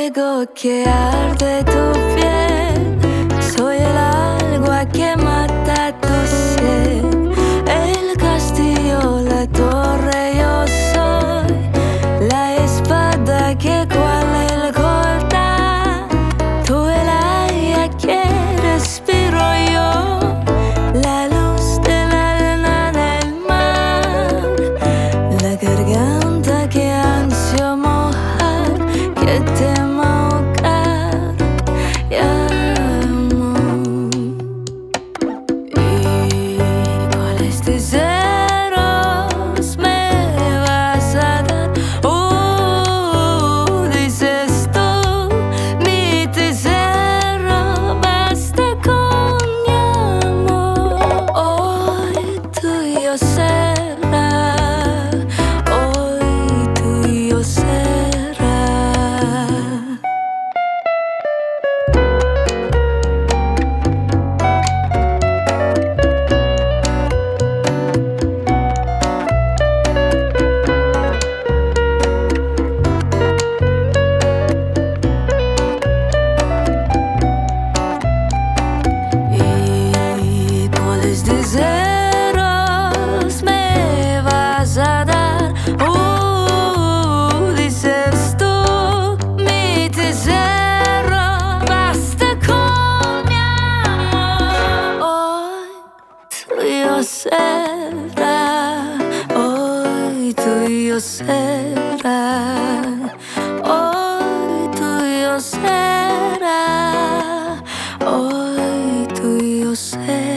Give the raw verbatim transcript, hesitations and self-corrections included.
fuego que arde tu piel, soy el agua que mata tu sed, el castillo, la torre, yo soy la espada que cual el corta, tú el aire que respiro yo, la luz de la luna del mar, la garganta que ansio mojar, que temo ahogar y amo. ¿Y cuáles deseos me vas a dar? Oh, dices tú, mi tesoro, basta con mi amor. Hoy tuyo será, hoy tuyo será. ¿Y cuáles deseos me vas a dar? Oh, dices tú, mi tesoro, basta con mi amor. Hoy tuyo será, hoy tuyo será, hoy tuyo será, hoy tuyo será.